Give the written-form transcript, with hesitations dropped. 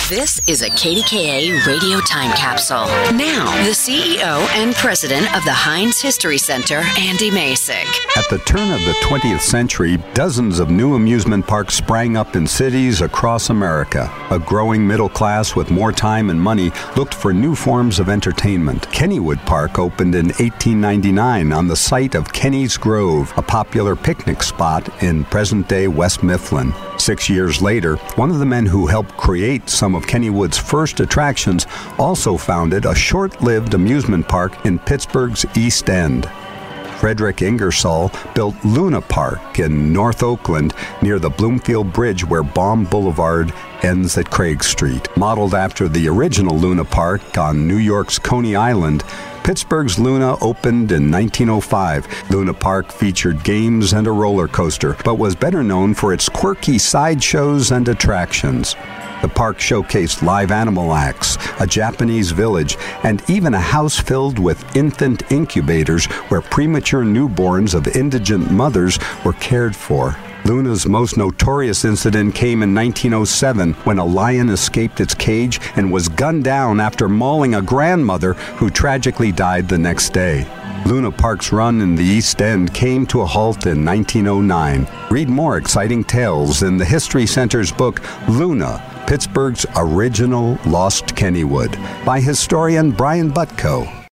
This is a KDKA radio time capsule. Now, the CEO and president of the Heinz History Center, Andy Masek. At the turn of the 20th century, dozens of new amusement parks sprang up in cities across America. A growing middle class with more time and money looked for new forms of entertainment. Kennywood Park opened in 1899 on the site of Kenny's Grove, a popular picnic spot in present-day West Mifflin. 6 years later, one of the men who helped create some of Kennywood's first attractions also founded a short-lived amusement park in Pittsburgh's East End. Frederick Ingersoll built Luna Park in North Oakland near the Bloomfield Bridge where Baum Boulevard ends at Craig Street. Modeled after the original Luna Park on New York's Coney Island, Pittsburgh's Luna opened in 1905. Luna Park featured games and a roller coaster, but was better known for its quirky sideshows and attractions. The park showcased live animal acts, a Japanese village, and even a house filled with infant incubators where premature newborns of indigent mothers were cared for. Luna's most notorious incident came in 1907 when a lion escaped its cage and was gunned down after mauling a grandmother who tragically died the next day. Luna Park's run in the East End came to a halt in 1909. Read more exciting tales in the History Center's book, Luna, Pittsburgh's Original Lost Kennywood, by historian Brian Butko.